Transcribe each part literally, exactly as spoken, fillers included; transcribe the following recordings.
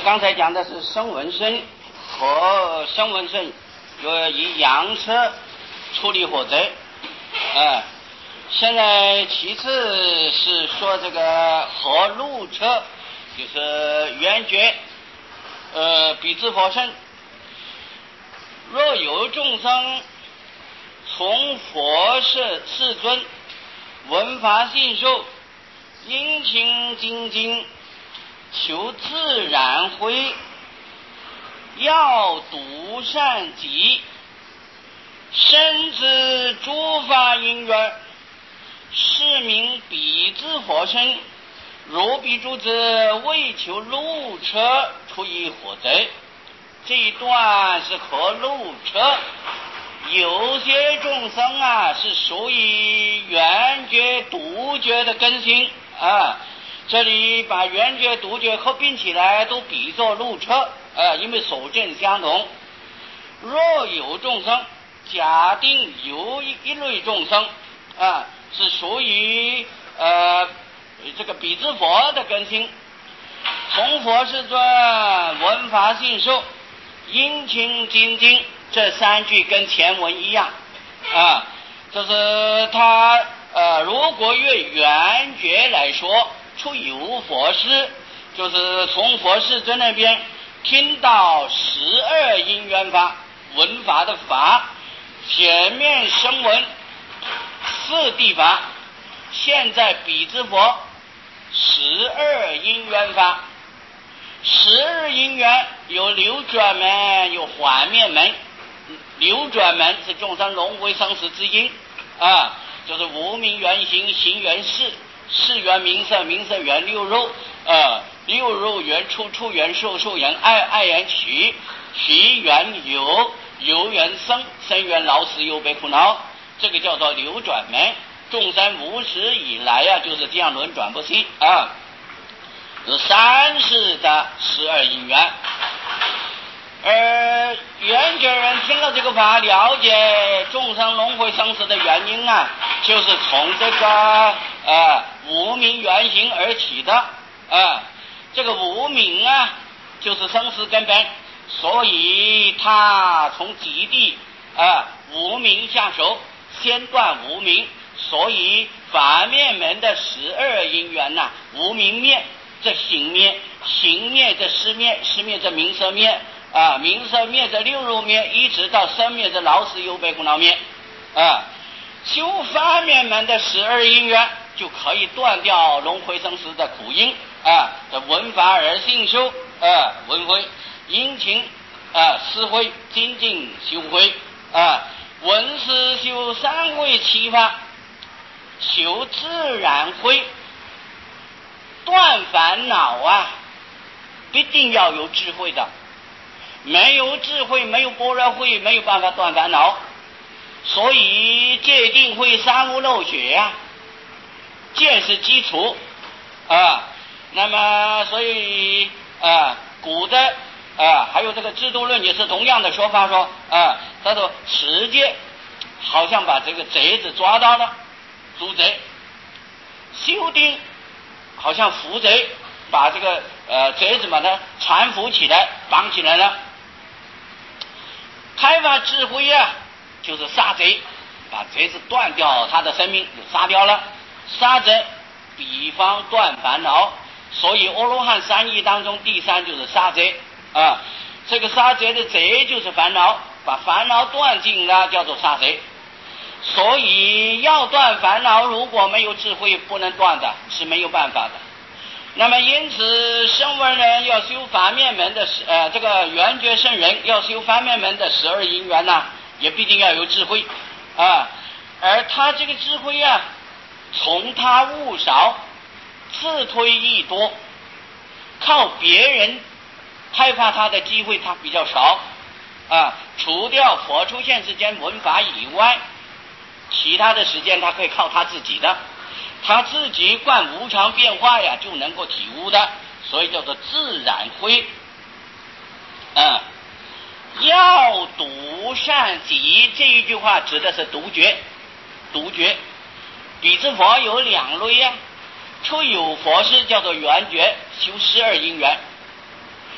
刚才讲的是声闻身和声闻身，就以阳车处理火灾。呃现在其次是说这个和路车，就是圆觉呃比之佛身。若有众生从佛世世尊闻法信受，殷勤精进，求自然慧，要独善己，深知诸法因缘，是名彼之佛身。如彼诸者为求路车，出于火灾。这一段是和路车。有些众生啊是属于圆觉独觉的根性啊，这里把圆觉独觉合并起来都比作路车啊，因为所证相同。若有众生，假定有一一类众生啊是属于呃这个比之佛的根性，从佛世尊闻法信受，殷勤精进，这三句跟前文一样啊，就是他呃，如果越圆觉来说，出有佛师，就是从佛世尊那边听到十二因缘法闻法的法，前面声闻四谛法，现在彼之佛十二因缘法。十二因缘有流转门，有缓灭门。流转门是众生轮回生死之因啊，就是无明缘行，行缘事，事缘名色，名色缘六肉啊，六肉缘触，触缘受，受缘爱，爱缘取，取缘有，有缘生，生缘老死忧悲苦恼，这个叫做流转门。众生无始以来啊就是这样轮转不息啊，有三世的十二因缘。而圆觉人听了这个法，了解众生轮回生死的原因啊，就是从这个呃无明缘行而起的啊，这个无明啊就是生死根本，所以他从极地啊无明下手，先断无明，所以法灭门的十二因缘呐、啊，无明灭这行灭，行灭这识灭，识灭这名色灭啊，名色灭这六入灭，一直到生灭这老死忧悲苦恼灭啊。修法灭门的十二因缘，就可以断掉轮回生死的苦因啊。这闻法而信受啊，闻慧殷勤啊，思慧精进修慧啊，闻思修三慧七法，求自然慧。断烦恼啊，必定要有智慧的。没有智慧，没有般若慧，没有办法断烦恼。所以戒定慧三无漏学啊，戒是基础啊。那么所以啊，古的啊，还有这个制度论也是同样的说法说啊，他说持戒好像把这个贼子抓到了，捉贼；修定好像扶贼，把这个呃贼子把它搀扶起来，绑起来了。开发智慧啊，就是杀贼，把贼子断掉他的生命，就杀掉了。杀贼比方断烦恼，所以阿罗汉三义当中第三就是杀贼啊。这个杀贼的贼就是烦恼，把烦恼断尽了叫做杀贼。所以要断烦恼，如果没有智慧不能断的，是没有办法的。那么因此声闻人要修法灭门的呃这个圆觉圣人要修法灭门的十二因缘呢，也必定要有智慧啊。而他这个智慧啊，从他物少，自推益多，靠别人开发他的机会他比较少啊。除掉佛出现时间闻法以外，其他的时间他可以靠他自己的，他自己观无常变化呀，就能够体悟的，所以叫做自然慧。嗯，要独善己，这一句话指的是独觉，独觉。彼之佛有两类呀、啊，出有佛师叫做圆觉，修十二因缘；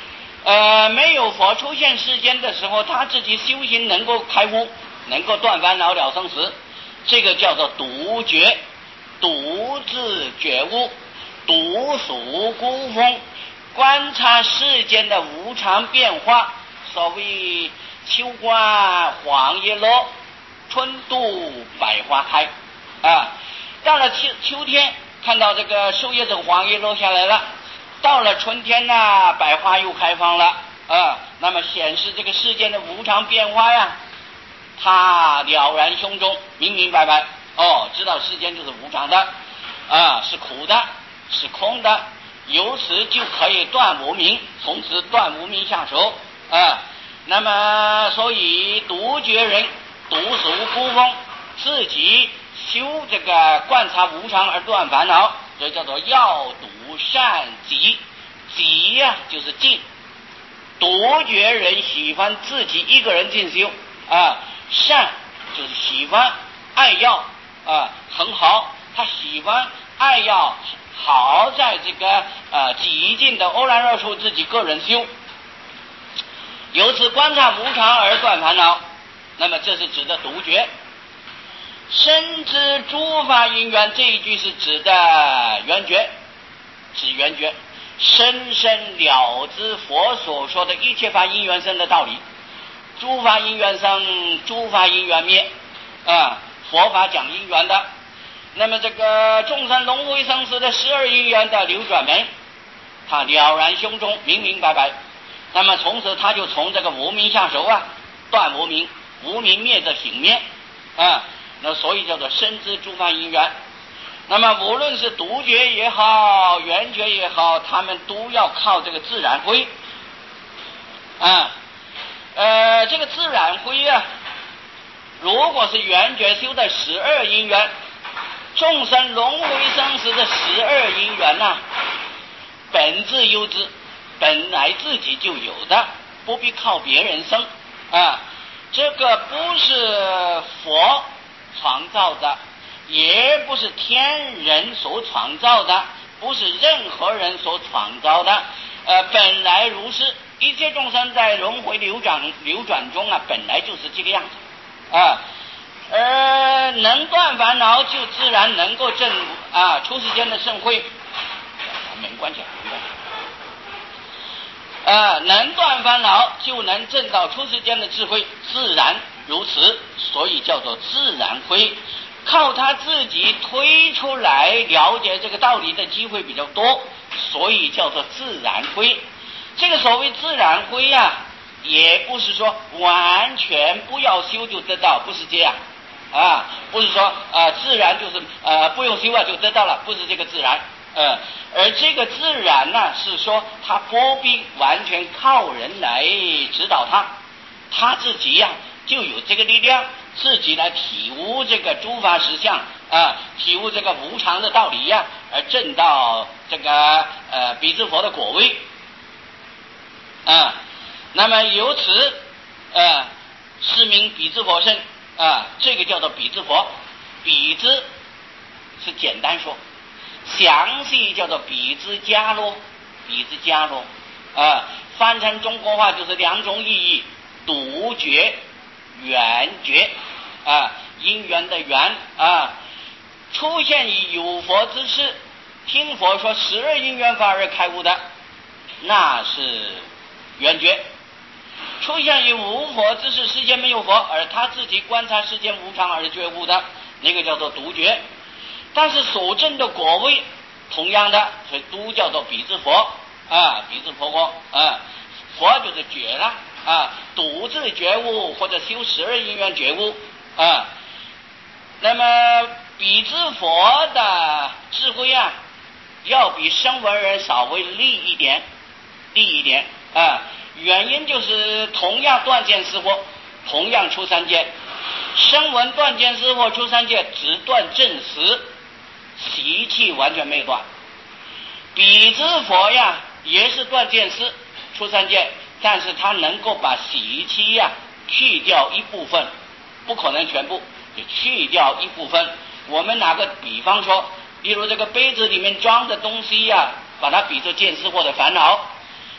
呃，没有佛出现世间的时候，他自己修行能够开悟，能够断烦恼了生死，这个叫做独觉，独自觉悟，独属孤峰，观察世间的无常变化。所谓秋花黄叶落，春度百花开啊。到了秋秋天，看到这个树叶子黄叶落下来了，到了春天呢、啊，百花又开放了啊。那么显示这个世间的无常变化呀，他了然胸中，明明白白哦，知道世间就是无常的啊，是苦的，是空的，由此就可以断无明，从此断无明下手啊。那么所以独觉人独属孤峰，自己修这个观察无常而断烦恼，这叫做要独善己。己呀、啊、就是静，独觉人喜欢自己一个人进修啊，善就是喜欢爱要啊很好，他喜欢爱要好在这个呃极尽的欧然若处自己个人修，由此观察无常而断烦恼，那么这是指的独觉。深知诸法因缘这一句是指的缘觉，指缘觉，深深了知佛所说的一切法因缘生的道理。诸法因缘生，诸法因缘灭啊，佛法讲因缘的。那么这个众生轮回生死的十二因缘的流转门，他了然胸中，明明白白。那么从此他就从这个无明下手啊，断无明，无明灭则醒灭啊。那所以叫做深知诸法因缘。那么无论是独觉也好，缘觉也好，他们都要靠这个自然慧啊。呃，这个自然慧啊，如果是缘觉修的十二因缘，众生轮回生死的十二因缘呐、啊，本自有之，本来自己就有的，不必靠别人生啊。这个不是佛创造的，也不是天人所创造的，不是任何人所创造的，呃，本来如是。一切众生在轮回流转流转中啊，本来就是这个样子啊。而能断烦恼，就自然能够证啊出世间的圣慧。没关系，没关系。啊，能断烦恼，就能证到出世间的智慧，自然如此，所以叫做自然慧。靠他自己推出来了解这个道理的机会比较多，所以叫做自然慧。这个所谓自然慧啊，也不是说完全不要修就得到，不是这样啊，不是说呃自然就是呃不用修啊就得到了，不是这个自然，呃，而这个自然呢，是说他不必完全靠人来指导他，他自己呀、啊、就有这个力量，自己来体悟这个诸法实相啊，体悟这个无常的道理呀、啊，而证到这个呃彼之佛的果位。啊，那么由此，呃，是名彼之佛身啊，这个叫做彼之佛。彼之是简单说，详细叫做彼之伽罗，彼之伽罗啊，翻成中国话就是两种意义：独觉、缘觉啊，因缘的缘啊，出现于有佛之世，听佛说十二因缘法而开悟的，那是缘觉。出现于无佛之世，世间没有佛，而他自己观察世间无常而觉悟的，那个叫做独觉。但是所证的果位同样的，所以都叫做彼之佛啊，彼之佛国啊，佛就是觉了啊，独自觉悟或者修十二因缘觉悟啊。那么彼之佛的智慧啊，要比声闻人稍微利一点，利一点啊。原因就是同样断见思惑，同样出三界，声闻断见思惑出三界只断正实，习气完全没有断。彼之佛呀也是断见思出三界，但是他能够把习气呀去掉一部分，不可能全部，就去掉一部分。我们拿个比方说，例如这个杯子里面装的东西呀，把它比作见思惑的烦恼，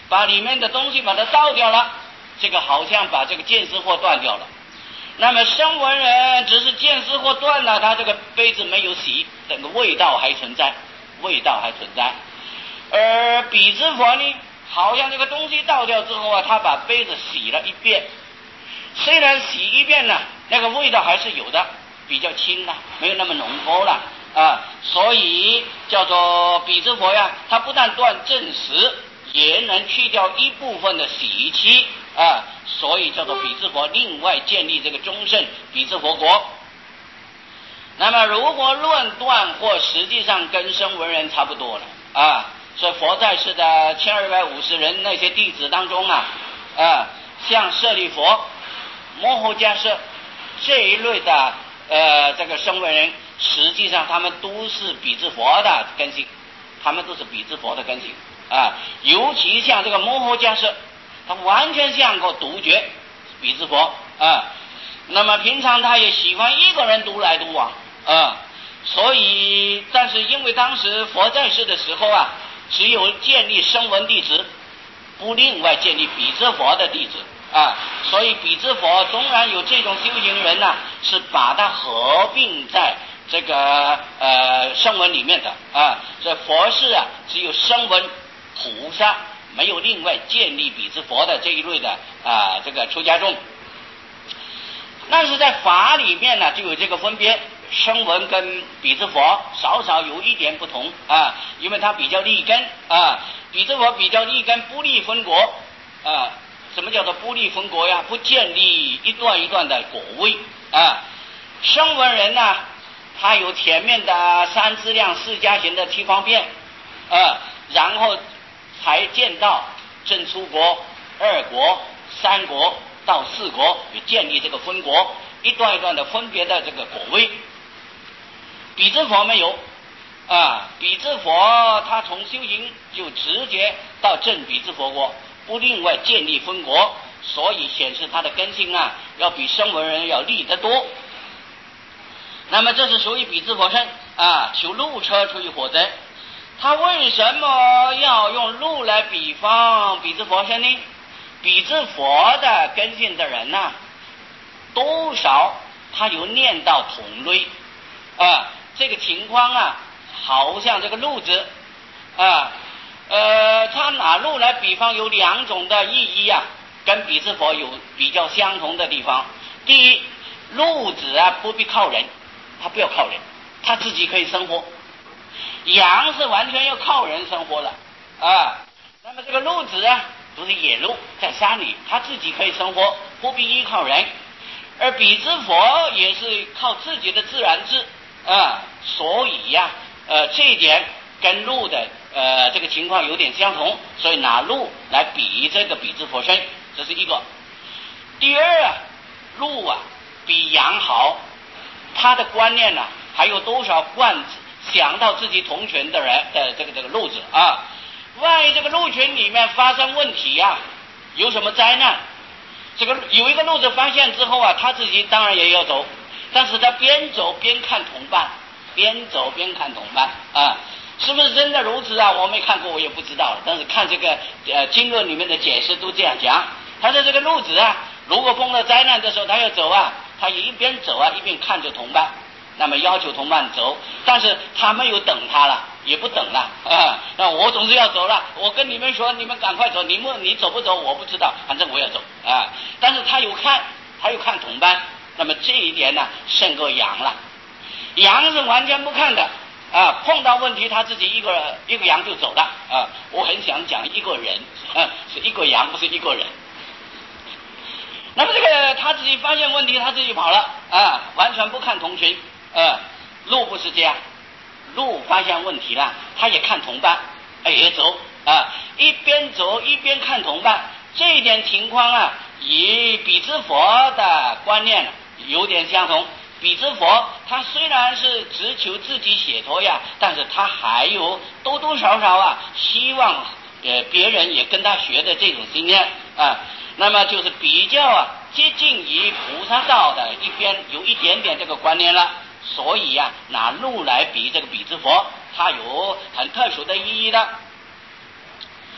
把里面的东西把它倒掉了，这个好像把这个见思惑断掉了。那么声闻人只是见思惑断了，他这个杯子没有洗，这个味道还存在，味道还存在。而比之佛呢，好像这个东西倒掉之后啊，他把杯子洗了一遍，虽然洗一遍呢，那个味道还是有的，比较轻了，没有那么浓厚了啊，所以叫做比之佛呀，它不但断正实，也能去掉一部分的习气啊，所以叫做比之佛，另外建立这个中圣比之佛国。那么如果论断或实际上跟声闻人差不多了啊，所以佛在世的千二百五十人那些弟子当中啊，啊，像舍利佛、摩诃迦叶这一类的呃这个声闻人，实际上他们都是比之佛的根性，他们都是比之佛的根性啊。尤其像这个摩诃迦叶，他完全像个独觉比之佛啊。那么平常他也喜欢一个人独来独往啊，所以但是因为当时佛在世的时候啊，只有建立声闻弟子，不另外建立比之佛的弟子啊，所以比之佛纵然有这种修行人呢、啊，是把它合并在这个呃声闻里面的啊，所以佛是啊只有声闻菩萨，没有另外建立比之佛的这一类的啊这个出家众。但是在法里面呢，就有这个分别，声闻跟比之佛少少有一点不同啊，因为它比较立根啊，比之佛比较立根，不立分国啊。什么叫做不立分国呀？不建立一段一段的果位啊。声闻人呢，他有前面的三资量、四加行的七方便啊，然后才见到正出国、二国、三国到四国，就建立这个分国，一段一段的分别的这个果位。比之佛没有啊，比之佛他从修行就直接到正比之佛国，不另外建立分国，所以显示他的根性啊，要比声闻人要利得多。那么这是属于比之佛身啊，求鹿车出于火灾。他为什么要用鹿来比方比之佛身呢？比之佛的根性的人呢、啊，多少他有念到同类啊，这个情况啊，好像这个鹿子啊，呃，他拿鹿来比方有两种的意义啊，跟比之佛有比较相同的地方。第一，鹿子啊不必靠人，他不要靠人，他自己可以生活。羊是完全要靠人生活了啊。那么这个鹿子啊，都是野鹿，在山里，他自己可以生活，不必依靠人。而比之佛也是靠自己的自然智啊，所以呀、啊，呃，这一点跟鹿的呃这个情况有点相同，所以拿鹿来比这个比之佛身，这是一个。第二啊，鹿啊比羊好，他的观念呢、啊，还有多少惯想到自己同群的人的这个这个鹿子啊，万一这个鹿群里面发生问题呀、啊，有什么灾难，这个有一个鹿子发现之后啊，他自己当然也要走，但是他边走边看同伴，边走边看同伴啊，是不是真的如此啊？我没看过，我也不知道了。但是看这个呃经论里面的解释都这样讲，他说这个鹿子啊，如果碰到灾难的时候，他要走啊，他一边走啊一边看着同伴。那么要求同伴走，但是他没有等他了，也不等了啊。那我总是要走了，我跟你们说，你们赶快走，你们你走不走我不知道，反正我要走啊。但是他有看，他有看同伴，那么这一点呢胜过羊了。羊是完全不看的啊，碰到问题他自己一个一个羊就走了啊。我很想讲一个人啊，是一个羊，不是一个人。那么这个他自己发现问题，他自己跑了啊，完全不看同群。呃，鹿不是这样，鹿发现问题了，他也看同伴，哎也走啊，一边走一边看同伴，这一点情况啊，与比之佛的观念有点相同。比之佛他虽然是只求自己解脱呀，但是他还有多多少少啊，希望呃别人也跟他学的这种心念啊，那么就是比较啊接近于菩萨道的一边有一点点这个观念了。所以呀、啊，拿鹿来比这个比之佛，它有很特殊的意义的。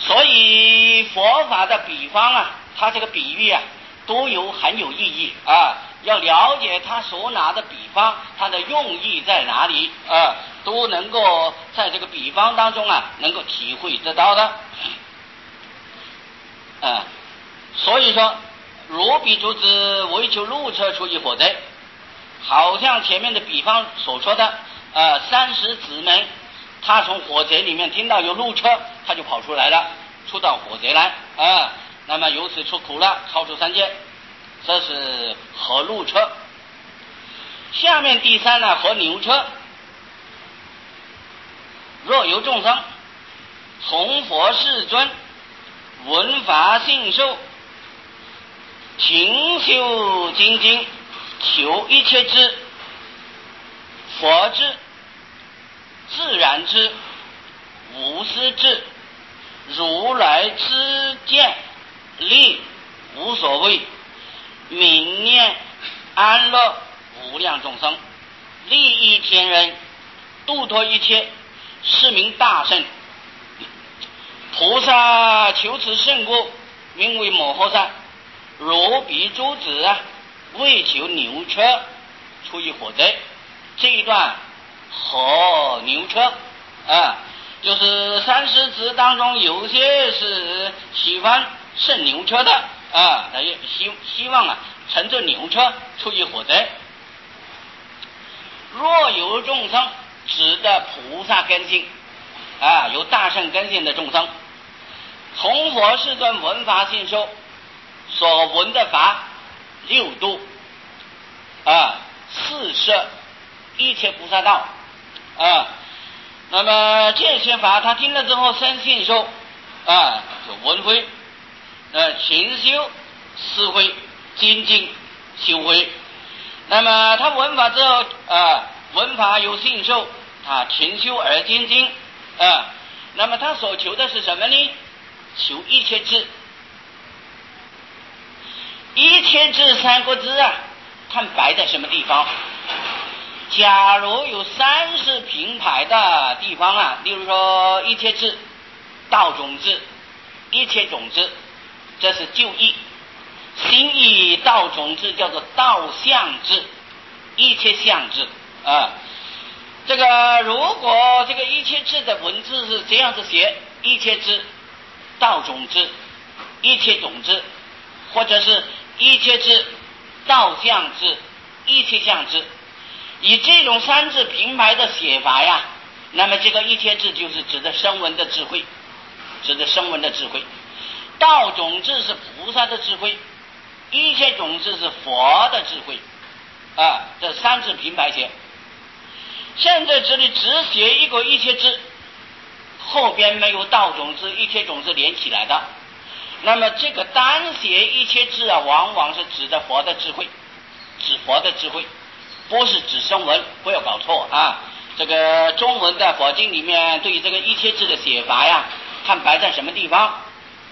所以佛法的比方啊，它这个比喻啊都有很有意义啊，要了解它所拿的比方它的用意在哪里啊，都能够在这个比方当中啊能够体会得到的啊。所以说如彼诸子为求路车出于火灾，好像前面的比方所说的呃，三十子们他从火贼里面听到有路车，他就跑出来了，出到火贼来啊，那么由此出苦了，超出三界，这是和路车。下面第三呢，和牛车。若有众生从佛世尊闻法信受，勤修精进，求一切智，佛智、自然智、无私智、如来之见力无所谓，泯念安乐无量众生，利益天人，度脱一切，是名大圣。菩萨求此圣果，名为摩诃萨。如彼诸子啊，为求牛车出于火灾。这一段和牛车啊，就是三十子当中有些是喜欢乘牛车的啊，他也希希望啊乘着牛车出于火灾。若有众生，指的菩萨根性啊，有大圣根性的众生，从佛世尊闻法信受，所闻的法六度啊，四摄一切菩萨道啊，那么这些法他听了之后生信受啊，就闻慧，呃，勤修思慧，精进修慧。那么他闻法之后啊，闻法有信受，他勤修而精进啊，那么他所求的是什么呢？求一切智。一切智三个字啊，看摆在什么地方。假如有三十平排的地方啊，例如说一切智、道种智、一切种智，这是旧义。新义道种智叫做道相智，一切相智啊。这个如果这个一切智的文字是这样子写，一切智、道种智、一切种智，或者是一切智、道相智、一切相智，以这种三字平排的写法呀，那么这个一切智就是指的声闻的智慧，指的声闻的智慧。道种智是菩萨的智慧，一切种智是佛的智慧啊，这三字平排写。现在这里只写一个一切智，后边没有道种智、一切种智连起来的，那么这个单写一切智啊，往往是指的佛的智慧，指佛的智慧，不是指声闻，不要搞错啊。这个中文的佛经里面对于这个一切智的写法呀，看摆在什么地方。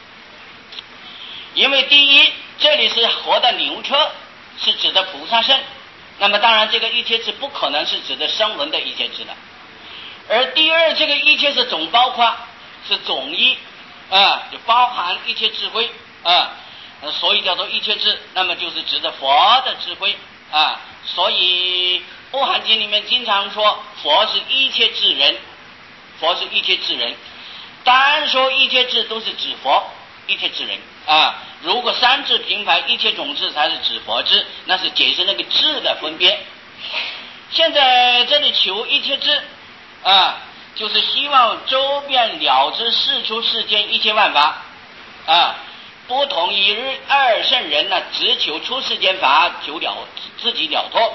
因为第一，这里是活的牛车，是指的菩萨圣，那么当然这个一切智不可能是指的声闻的一切智的。而第二，这个一切是总包括，是总义啊，就包含一切智慧啊，所以叫做一切智，那么就是指的佛的智慧啊。所以《阿含经》里面经常说佛是一切智人，佛是一切智人，单说一切智都是指佛一切智人啊。如果三智平排一切种智才是指佛智，那是解释那个智的分别。现在这里求一切智啊，就是希望周遍了知世出世间一切万法啊，不同于二圣人呢，只求出世间法，求了自己了脱。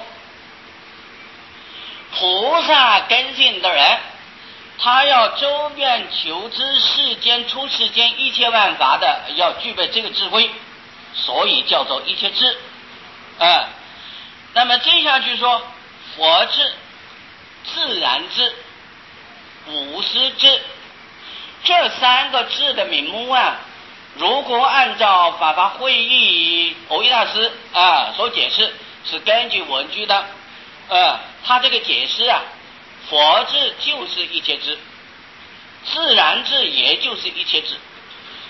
菩萨根性的人，他要周遍求知世间出世间一切万法的，要具备这个智慧，所以叫做一切智啊。那么接下去说佛智、自然智、无私智，这三个智的名目啊，如果按照法华会议藕益大师啊所解释，是根据文句的呃，他这个解释啊，佛智就是一切智，自然智也就是一切智，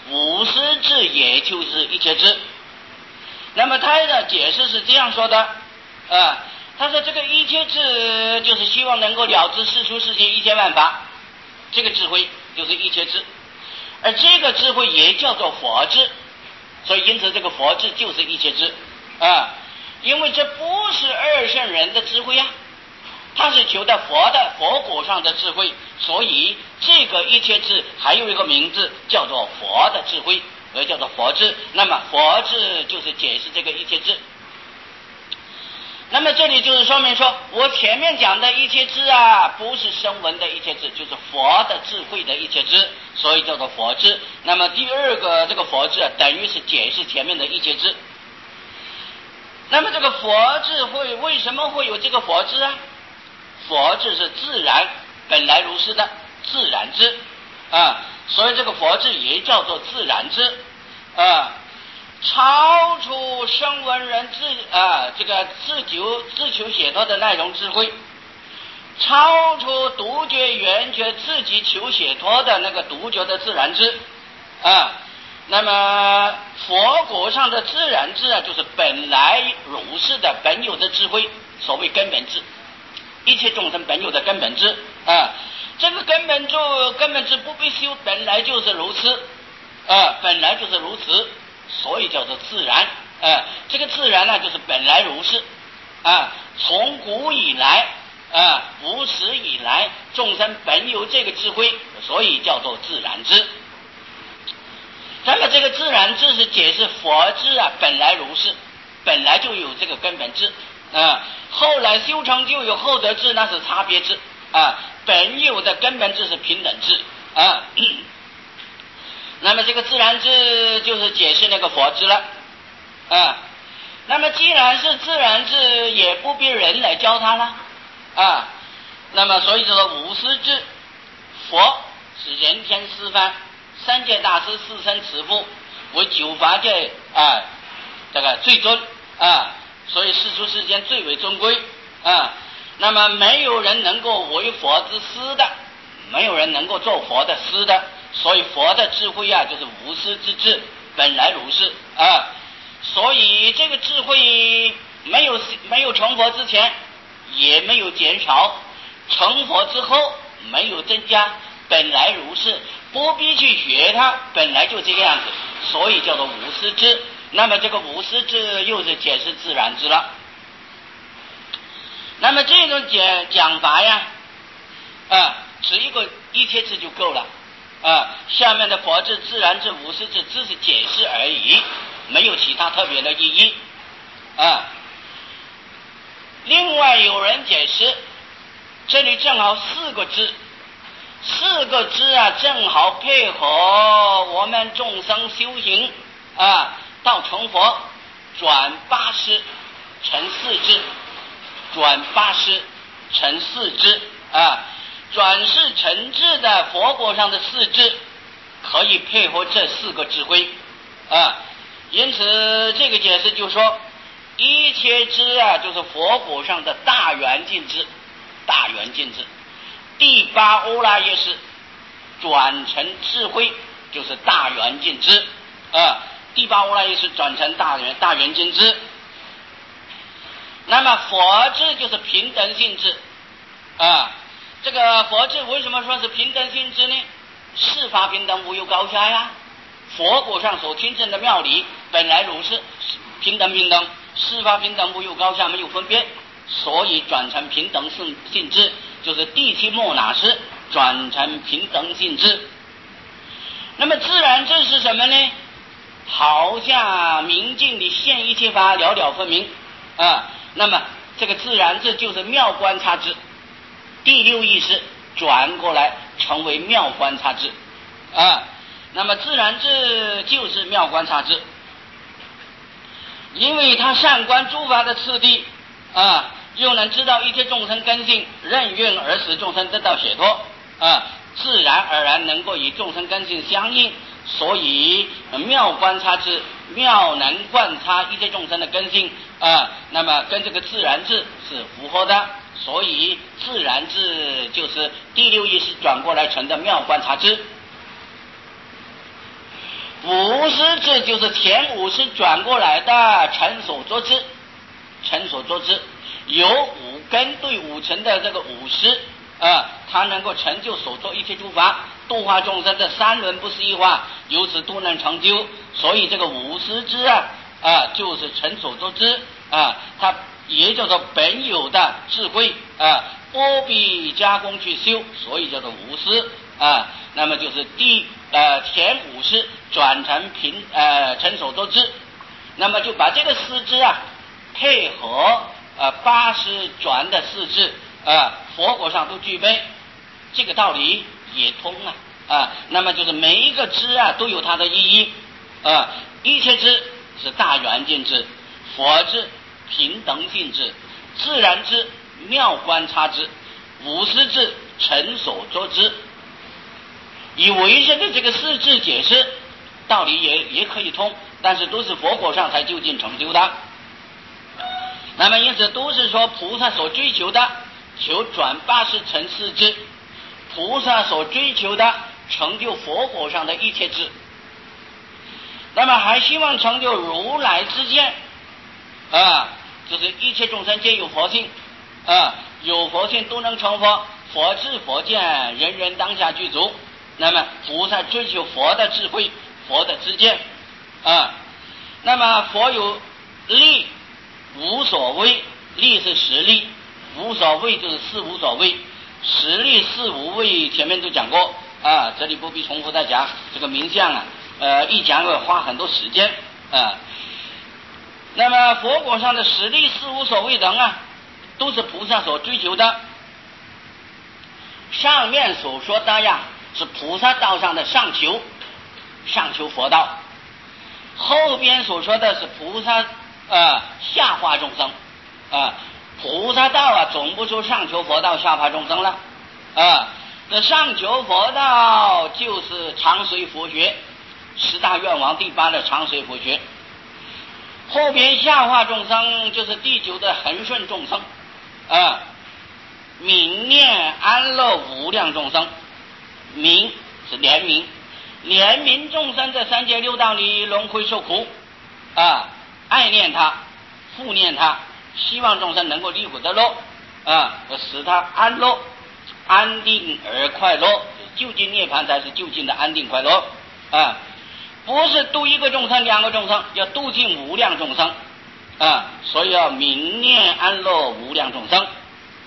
无私智也就是一切智。那么他的解释是这样说的啊，他说这个一切智就是希望能够了知世出世间一切万法，这个智慧就是一切智，而这个智慧也叫做佛智，所以因此这个佛智就是一切智啊，因为这不是二圣人的智慧啊，他是求的佛的佛果上的智慧，所以这个一切智还有一个名字叫做佛的智慧，而叫做佛智。那么佛智就是解释这个一切智。那么这里就是说明说，我前面讲的一切智啊，不是声闻的一切智，就是佛的智慧的一切智，所以叫做佛智。那么第二个这个佛智啊，等于是解释前面的一切智。那么这个佛智会为什么会有这个佛智啊？佛智是自然本来如是的自然智啊，所以这个佛智也叫做自然智啊，超出声闻人自啊这个自求自求解脱的那种智慧，超出独觉圆觉自己求解脱的那个独觉的自然智啊。那么佛果上的自然智啊，就是本来如是的本有的智慧，所谓根本智，一切众生本有的根本智啊，这个根本智根本智不必修，本来就是如此啊，本来就是如此，所以叫做自然啊。这个自然呢，就是本来如是啊，从古以来啊，无始以来，众生本有这个智慧，所以叫做自然智。那么这个自然智是解释佛智啊，本来如是，本来就有这个根本智啊，后来修成就有后得智，那是差别智啊，本有的根本智是平等智啊。那么这个自然智就是解释那个佛智了啊。那么既然是自然智，也不必人来教他了啊。那么所以这个无私智，佛是人天师范，三界大师四生慈父，为九法界啊这个最尊啊，所以世出世间最为尊贵啊。那么没有人能够为佛之师的，没有人能够做佛的师的，所以佛的智慧啊，就是无私之智，本来如是啊。所以这个智慧没有没有成佛之前也没有减少，成佛之后没有增加，本来如是，不必去学它，本来就这个样子，所以叫做无私智。那么这个无私智又是解释自然智了。那么这种讲讲法呀啊，只一个一切智就够了啊，下面的佛智、自然智、无私智只是解释而已，没有其他特别的意义啊。另外有人解释，这里正好四个智，四个智啊，正好配合我们众生修行啊，到成佛转八识成四智，转八识成四智啊，转世成智的佛果上的四智可以配合这四个智慧啊。因此这个解释就说，一切智啊，就是佛果上的大圆镜智，大圆镜智。第八欧拉耶识转成智慧，就是大圆镜智啊。第八欧拉耶识转成大圆大圆镜智。那么佛智就是平等性质啊。这个佛智为什么说是平等性质呢？事法平等，无有高下呀。佛果上所听证的妙理本来如是，平等平等，事法平等，无有高下，没有分别，所以转成平等性性质，就是第七末那识转成平等性质。那么自然智是什么呢？好像明镜里现一切法，了了分明啊。那么这个自然智就是妙观察智，第六意识转过来成为妙观察智啊。那么自然智就是妙观察智，因为他善观诸法的次第啊，又能知道一切众生根性，任运而使众生得到解脱啊，自然而然能够与众生根性相应，所以妙观察智，妙能观察一切众生的根性啊，那么跟这个自然智是符合的，所以自然智就是第六意识转过来成的妙观察智。 五十字就是前五十转过来的成所作之，成所作之有五根对五尘的这个五识啊，它能够成就所作一切诸法，度化众生的三轮不思议化，由此都能成就。所以这个五十支啊啊，就是成所作之啊，它也叫做本有的智慧啊，不必加工去修，所以叫做无私啊。那么就是第呃前五识转成平呃成所作之，那么就把这个四支啊配合呃八十转的四支啊，佛果上都具备，这个道理也通啊啊。那么就是每一个支啊都有它的意义啊，一切支是大圆镜智，佛智平等性智，自然之妙观察之，五十智成所作之。以为人的这个四智解释道理也也可以通，但是都是佛果上才究竟成就的。那么因此都是说菩萨所追求的求转八十成四智，菩萨所追求的成就佛果上的一切智，那么还希望成就如来之见啊，就是一切众生皆有佛性啊，有佛性都能成佛，佛智佛见人人当下具足。那么菩萨追求佛的智慧，佛的知见啊。那么佛有力无所谓，力是实力，无所谓就是四无所谓，实力四无谓前面都讲过啊，这里不必重复再讲。这个名相啊呃一讲要花很多时间啊。那么佛果上的实力四无所谓等啊，都是菩萨所追求的。上面所说的呀是菩萨道上的上求，上求佛道，后边所说的是菩萨呃下化众生啊，菩萨道啊总不说上求佛道下化众生了啊。这上求佛道就是长随佛学，十大愿王第八的长随佛学，后边下化众生就是第九的恒顺众生啊，泯念安乐无量众生，泯是怜悯，怜悯众生在三界六道里轮回受苦啊，爱念他，护念他，希望众生能够离苦得乐啊，使他安乐安定而快乐，究竟涅槃才是究竟的安定快乐啊，不是度一个众生两个众生，要度尽无量众生啊，所以要泯念安乐无量众生。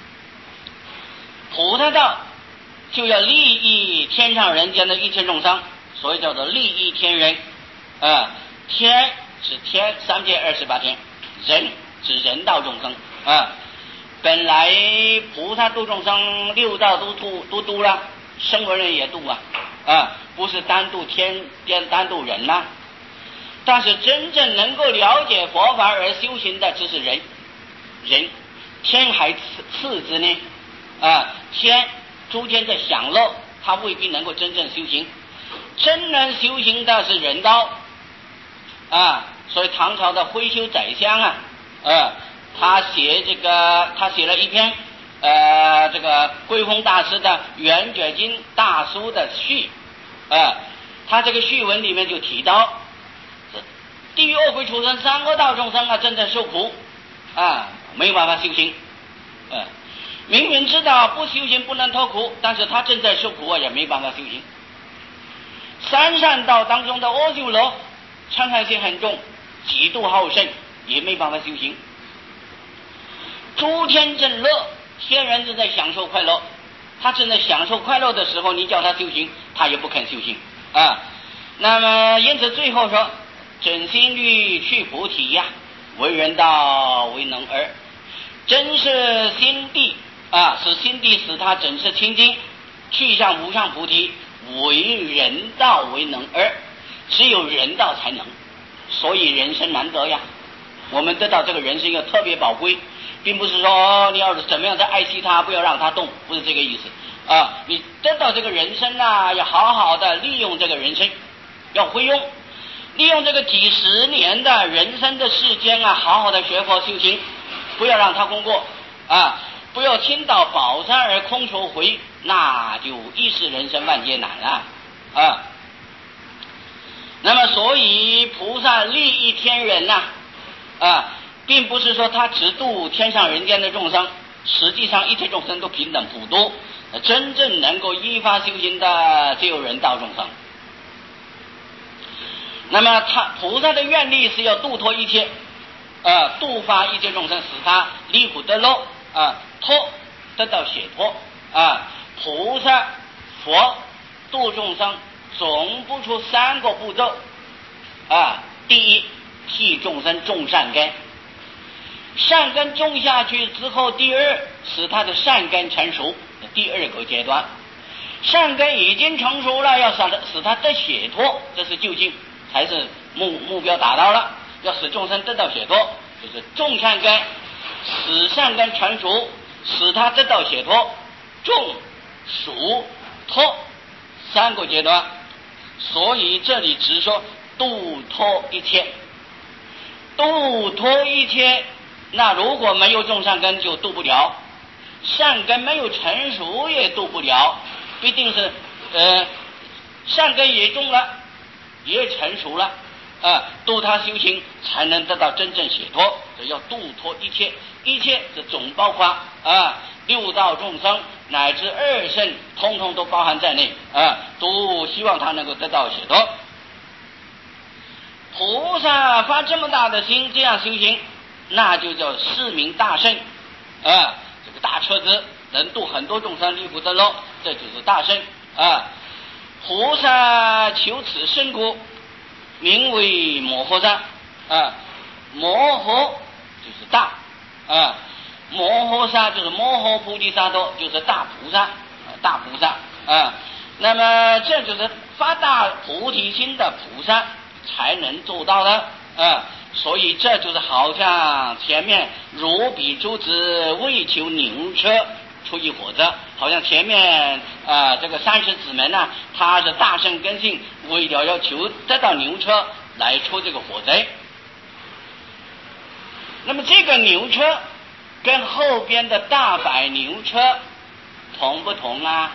菩萨道就要利益天上人间的一切众生，所以叫做利益天人啊。天是天，三界二十八天，人是人道众生啊。本来菩萨度众生，六道都度都度了，声闻人也度啊啊，不是单度天，单度人呐、啊。但是真正能够了解佛法而修行的，只是人，人天还次次之呢啊，天诸天在享乐，他未必能够真正修行，真能修行的是人道啊。所以唐朝的徽修宰相啊，啊，他写这个，他写了一篇呃这个慧峰大师的《圆觉经大书》的序啊，他这个序文里面就提到，地狱恶鬼畜生三恶道众生啊，正在受苦啊，没有办法修行，啊，明明知道不修行不能脱苦，但是他正在受苦啊，也没办法修行。三善道当中的阿修罗嗔恨心很重，嫉妒好胜，也没办法修行。诸天正乐，天人正在享受快乐，他正在享受快乐的时候，你叫他修行，他也不肯修行啊。那么因此最后说，真心律去菩提呀，为人道为能儿，真是心地啊，使心地使他整是清净，去向无上菩提，为人道为能儿，只有人道才能，所以人生难得呀。我们得到这个人生要特别宝贵，并不是说、哦、你要是怎么样再爱惜他，不要让他动，不是这个意思啊。你得到这个人生啊，要好好的利用这个人生，要会用，利用这个几十年的人生的世间啊，好好的学佛修行，不要让他空过啊，不要听到宝山而空求回，那就一世人生万劫难了啊。 那么所以菩萨利益天人呐、啊，啊，并不是说他只度天上人间的众生，实际上一切众生都平等普度，真正能够依法修行的只有人道众生。那么他菩萨的愿力是要度脱一切，呃，度发一切众生，使他离苦得乐，啊，脱得到解脱，啊，菩萨佛度众生总不出三个步骤，啊，第一，替众生种善根，善根种下去之后，第二使他的善根成熟，第二个阶段，善根已经成熟了，要使他使他得解脱，这是究竟，才是目目标达到了，要使众生得到解脱，就是种善根，使善根成熟，使他得到解脱，种、熟、脱三个阶段。所以这里只说度脱一切，度脱一切，那如果没有种善根就度不了，善根没有成熟也度不了，必定是呃善根也种了，也成熟了，啊，度他修行才能得到真正解脱。这要度脱一切，一切是总包括啊，六道众生乃至二圣，通通都包含在内啊，都希望他能够得到解脱。菩萨发这么大的心，这样修行，那就叫示名大圣啊，这个大车子能度很多众生离苦得乐，这就是大圣啊。菩萨求此圣果，名为摩诃萨啊，摩诃就是大啊，摩诃萨就是摩诃菩提萨埵，就是大菩萨，大菩萨啊。那么这就是发大菩提心的菩萨才能做到的啊。所以这就是好像前面如比诸子为求牛车出一火灾，好像前面啊、呃、这个三十子门呢、啊，他是大圣根性，为了要求得到牛车来出这个火灾。那么这个牛车跟后边的大白牛车同不同啊？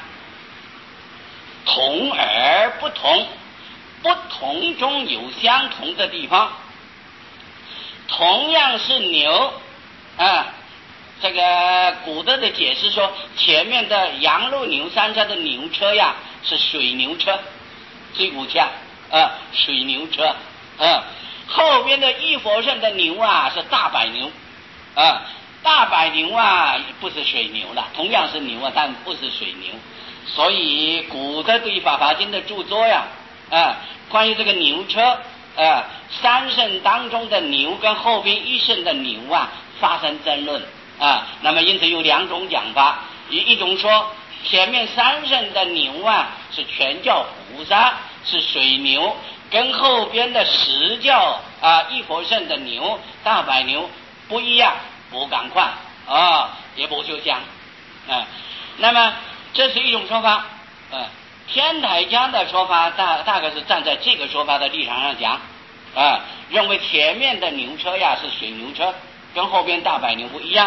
同而不同，不同中有相同的地方。同样是牛啊，这个古德的解释说，前面的羊肉牛三车的牛车呀是水牛车，最骨架啊，水牛车啊，后边的一佛圣的牛啊是大白牛啊，大白牛啊不是水牛了，同样是牛啊，但不是水牛。所以古德对法华经的著作呀啊，关于这个牛车啊，三圣当中的牛跟后边一圣的牛啊发生争论啊，那么因此有两种讲法，一一种说前面三圣的牛啊是全教菩萨是水牛，跟后边的十教啊一佛圣的牛大白牛不一样，不赶快啊，也不就讲啊。那么这是一种说法，呃，天台家的说法大大概是站在这个说法的立场上讲，啊，认为前面的牛车呀是水牛车，跟后边大白牛不一样。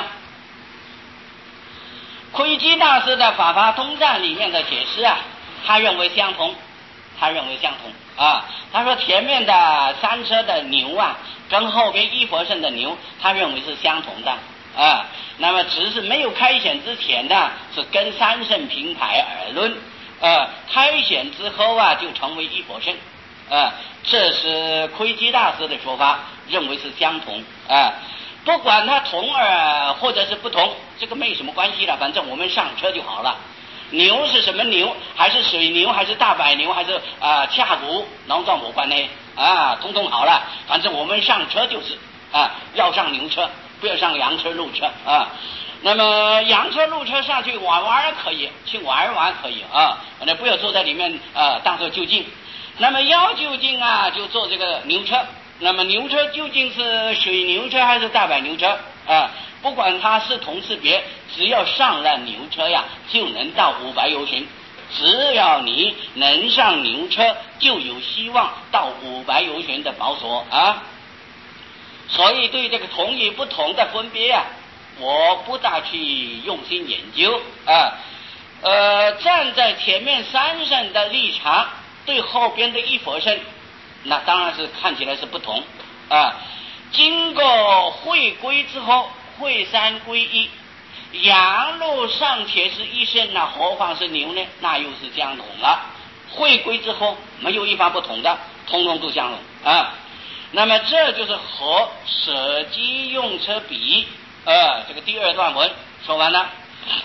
窥基大师的《法华通赞》里面的解释啊，他认为相同，他认为相同啊。他说前面的三车的牛啊，跟后边一佛圣的牛，他认为是相同的啊。那么只是没有开显之前呢，是跟三圣平排而论，呃，开显之后啊，就成为一佛圣，啊，这是窥基大师的说法，认为是相同啊。不管它同而或者是不同，这个没什么关系了，反正我们上车就好了。牛是什么牛？还是水牛？还是大白牛？还是啊恰骨？囊状我关呢？啊，通通好了，反正我们上车就是啊，要上牛车。不要上羊车路车啊，那么羊车路车上去玩玩可以，去玩玩可以啊，那不要坐在里面啊，当作就近。那么要就近啊，就坐这个牛车。那么牛车究竟是水牛车还是大白牛车啊？不管它是同是别，只要上了牛车呀，就能到五百由旬。只要你能上牛车，就有希望到五百由旬的宝所啊。所以对这个同与不同的分别啊，我不大去用心研究啊。呃，站在前面三圣的立场，对后边的一佛圣那当然是看起来是不同啊。经过会归之后，会三归一，阳路尚且是一身，那何况是牛呢？那又是相同了。会归之后没有一法不同的，通通都相同啊。那么这就是和舍机用车比，呃，这个第二段文说完了。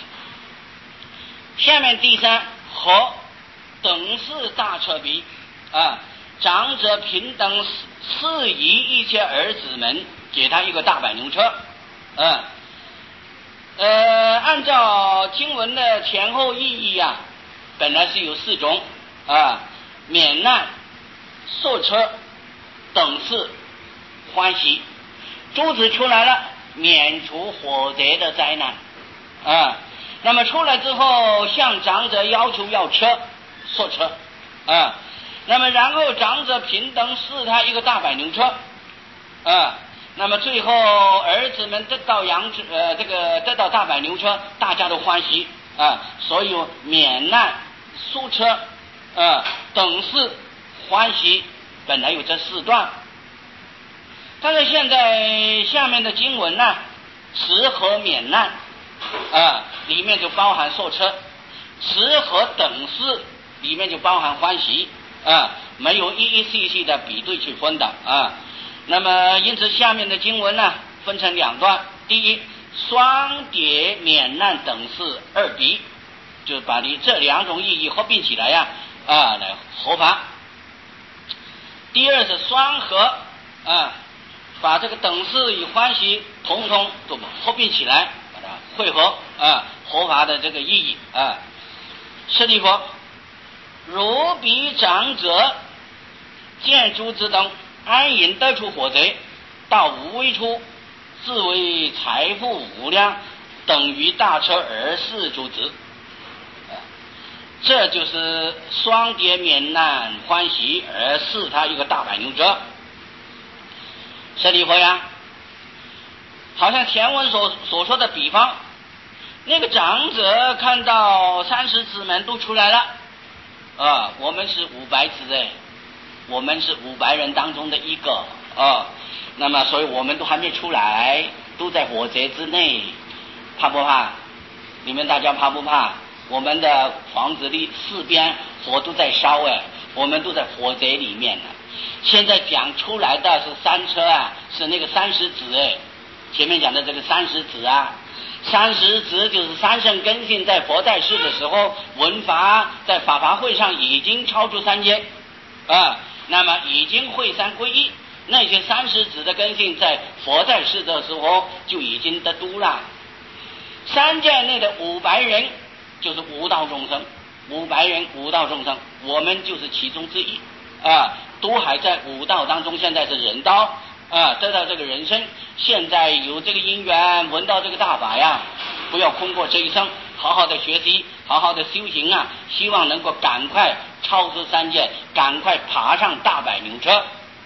下面第三，和等式大车比啊，长者平等赐予一切儿子们，给他一个大百牛车，啊，呃，按照经文的前后意义啊，本来是有四种啊，免难、受车、等式、欢喜。诸子出来了，免除火灾的灾难啊。那么出来之后，向长者要求要车，受车啊。那么然后长者平等赐他一个大百牛车啊。那么最后儿子们得到羊呃这个得到大百牛车，大家都欢喜啊。所以免难、受车啊、等式、欢喜，本来有这四段。但是现在下面的经文呢，持和免难啊，里面就包含受车；持和等式里面就包含欢喜啊，没有一一细细的比对去分的啊。那么因此下面的经文呢，分成两段：第一，双叠免难等式二比，就把你这两种意义合并起来呀 啊, 啊来合法；第二是双合啊，把这个等式与欢喜统统都合并起来，把它汇合啊，合法的这个意义啊。舍利弗，如彼长者见诸子等安隐得出火贼，到无为处，自为财富无量，等于大车而视诸子。这就是双叠免难欢喜而视他一个大百牛车。舍利弗呀，好像前文所所说的比方，那个长者看到三十子们都出来了啊，我们是五百子哎，我们是五百人当中的一个啊，那么所以我们都还没出来，都在火贼之内，怕不怕？你们大家怕不怕？我们的房子里四边火都在烧哎，我们都在火贼里面呢。现在讲出来的是三车啊，是那个三十子哎，前面讲的这个三十子啊，三十子就是三圣根性在佛在世的时候，闻法在法华会上已经超出三界啊，那么已经会三归一，那些三十子的根性在佛在世的时候就已经得度了。三界内的五百人就是五道众生，五百人五道众生，我们就是其中之一啊，都还在五道当中，现在是人道啊，得到这个人生，现在有这个因缘闻到这个大法呀，不要空过这一生，好好的学习，好好的修行啊，希望能够赶快超出三界，赶快爬上大百牛车。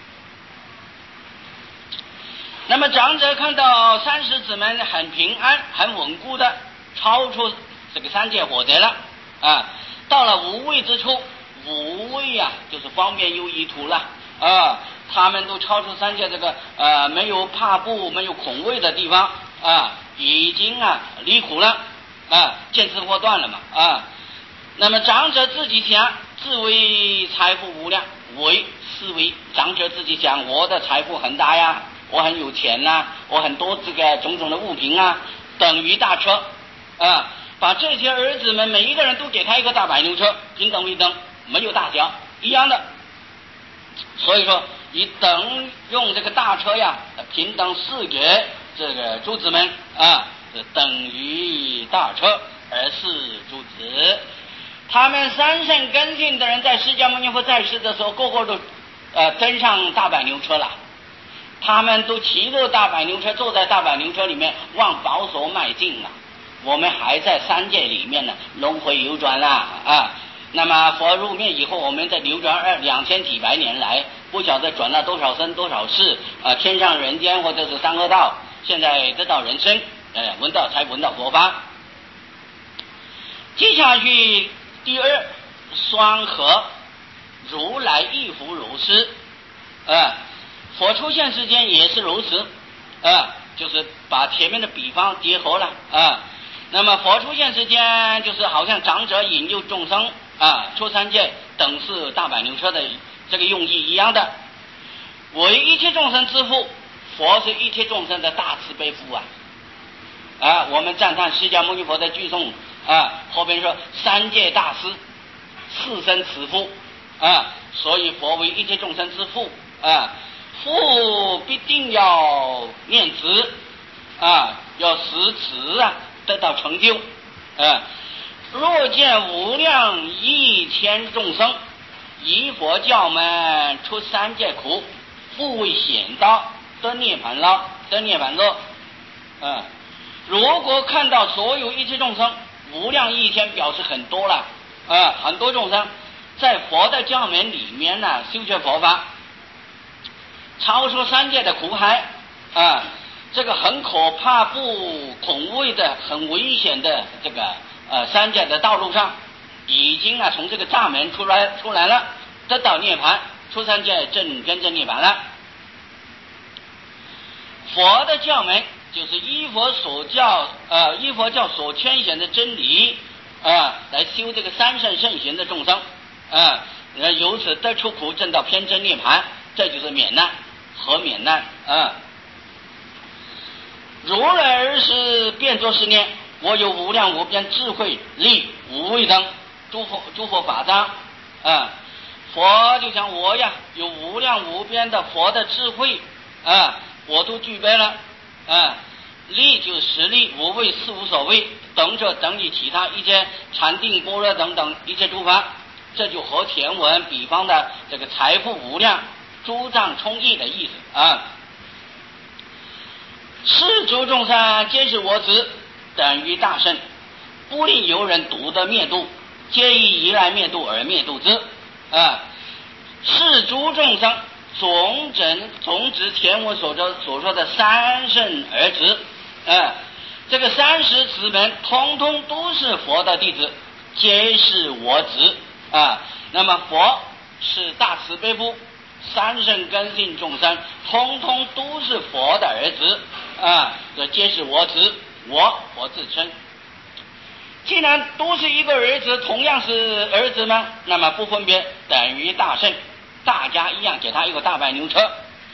那么长者看到三十子们很平安很稳固的超出这个三界火灾了啊，到了无畏之处，无畏啊就是方便有意图了啊，他们都超出三界这个呃没有怕怖没有恐畏的地方啊，已经啊离苦了啊，见思惑断了嘛啊。那么长者自己想，自为财富无量，为思维长者自己想，我的财富很大呀，我很有钱呐、啊，我很多这个种种的物品啊，等于大车啊，把这些儿子们每一个人都给他一个大百牛车，平等一等，没有大小一样的。所以说以等用这个大车呀，平等赐给这个诸子们啊，等于大车而是诸子。他们三圣根性的人在释迦牟尼佛在世的时候，个个都呃登上大百牛车了，他们都骑着大百牛车，坐在大百牛车里面往宝所迈进了。我们还在三界里面呢，轮回流转啦啊。那么佛入灭以后，我们在流转二两千几百年来，不晓得转了多少生多少世啊，天上人间或者是三恶道，现在得到人生，呃，闻到才闻到佛法。接下去第二双合，如来亦复如是啊，佛出现时间也是如此，啊，就是把前面的比方结合了啊。那么佛出现时间就是好像长者引诱众生啊出三界，等是大摆牛车的这个用意一样的。为一切众生之父，佛是一切众生的大慈悲父啊！啊，我们赞叹释迦牟尼佛的句颂啊，后边说三界大师，四生慈父啊，所以佛为一切众生之父啊，父必定要念慈啊，要使慈啊得到成就啊。若见无量亿千众生，以佛教门出三界苦，复为显道得涅盘了，得涅盘乐。嗯，如果看到所有一切众生，无量亿千表示很多了啊，很多众生在佛的教门里面呢修学佛法，超出三界的苦海啊，这个很可怕、不恐畏的、很危险的这个呃三界的道路上，已经啊从这个大门出来出来了，得到涅盘，出三界正真正涅盘了。佛的教门就是依佛所教呃依佛教所牵显的真理啊，来修这个三圣圣贤的众生啊，由此得出苦，证到偏真涅盘，这就是免难和免难啊。如来而是变作是念，我有无量无边智慧力无畏等诸佛诸佛法藏啊。佛就像我呀，有无量无边的佛的智慧啊，我都具备了啊。力就是实力，无畏是无所谓，等者等于其他一些禅定般若等等一切诸法，这就和前文比方的这个财富无量诸障充溢的意思啊。世诸众生皆是我子，等于大圣，不令有人独得灭度，皆以依来灭度而灭度之啊。世诸众生总整总指前文所说所说的三圣儿子啊，这个三十子们通通都是佛的弟子，皆是我子啊。那么佛是大慈悲父，三圣根性众生通通都是佛的儿子啊，这皆是我子，我我自称。既然都是一个儿子，同样是儿子们，那么不分别，等于大圣，大家一样给他一个大白牛车，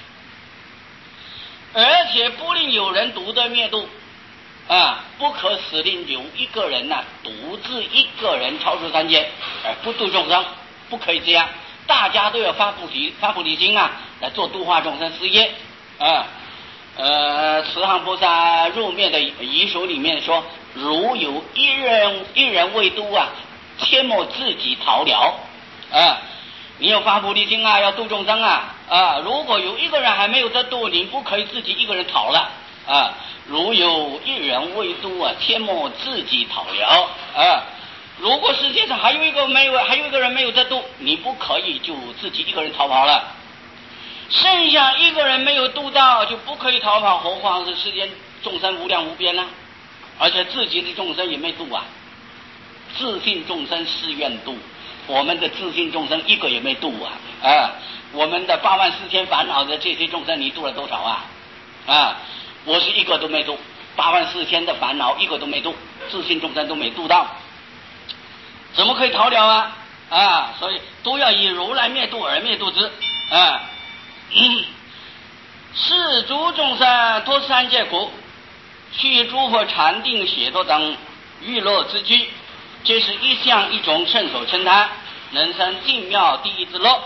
而且不令有人独得灭度啊，不可使令有一个人呐、啊，独自一个人超出三界而不度众生，不可以这样，大家都要发菩提发菩提心啊，来做度化众生事业啊。呃，慈航菩萨入灭的遗书里面说，如有一人一人未度啊，切莫自己逃了啊。你要发菩提心啊，要度众生啊啊！如果有一个人还没有得度，你不可以自己一个人逃了啊！如有一人未度啊，切莫自己逃了啊！如果世界上还有一个没有，还有一个人没有得度，你不可以就自己一个人逃跑了。剩下一个人没有度到，就不可以逃跑，何况是世间众生无量无边呢、啊？而且自己的众生也没度啊，自信众生是愿度。我们的自信众生一个也没度啊啊！我们的八万四千烦恼的这些众生，你度了多少啊？啊！我是一个都没度，八万四千的烦恼一个都没度，自信众生都没度到，怎么可以逃了啊？啊！所以都要以如来灭度而灭度之啊！嗯、世诸众生脱三界苦，去诸佛禅定解脱等娱乐之居，这是一项一种圣所称叹，能生净妙第一之乐。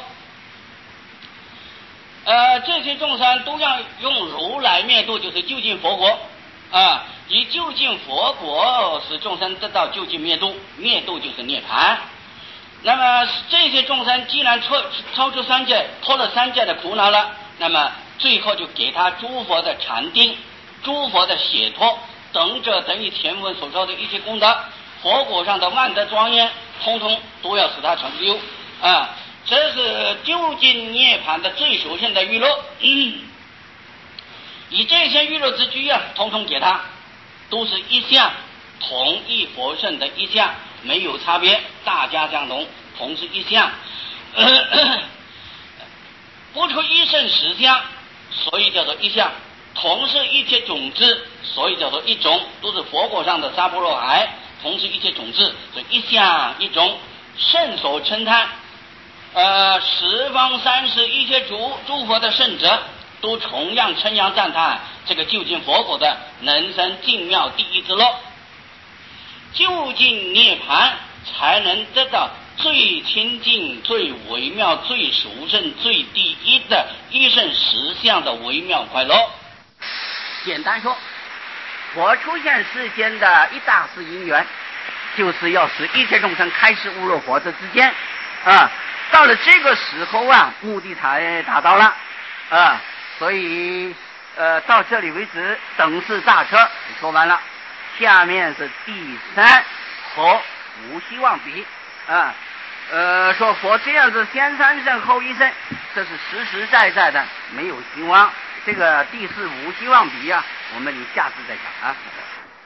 呃，这些众生都要用如来灭度，就是就近佛国啊，以就近佛国使众生得到就近灭度，灭度就是涅槃。那么这些众生既然超超出三界，脱了三界的苦恼了，那么最后就给他诸佛的禅定、诸佛的解脱等者等于前文所说的一些功德，佛果上的万德庄严，通通都要使他成就啊！这是究竟涅槃的最殊胜的娱乐。嗯，以这些娱乐之居啊，通通给他，都是一项同一佛圣的一项，没有差别，大家相同，同是一项。 不出一生实相，所以叫做一相；同是一切种子，所以叫做一种，都是佛果上的沙婆罗海，同是一切种子，所以一相一种，圣所称叹。呃，十方三世一切诸诸佛的圣者，都同样称扬赞叹这个究竟佛果的能生净妙第一之乐。究竟涅槃才能得到最清净、最微妙、最殊胜、最第一的一生实相的微妙快乐。简单说，佛出现世间的一大事因缘，就是要使一切众生开始悟入佛的之间啊。到了这个时候啊，目的才达到了啊。所以呃，到这里为止，等式大车说完了。下面是第三和无希望比啊，呃，说佛这样子先三生后一生，这是实实在在的没有希望。这个第四无希望比啊，我们下次再讲啊。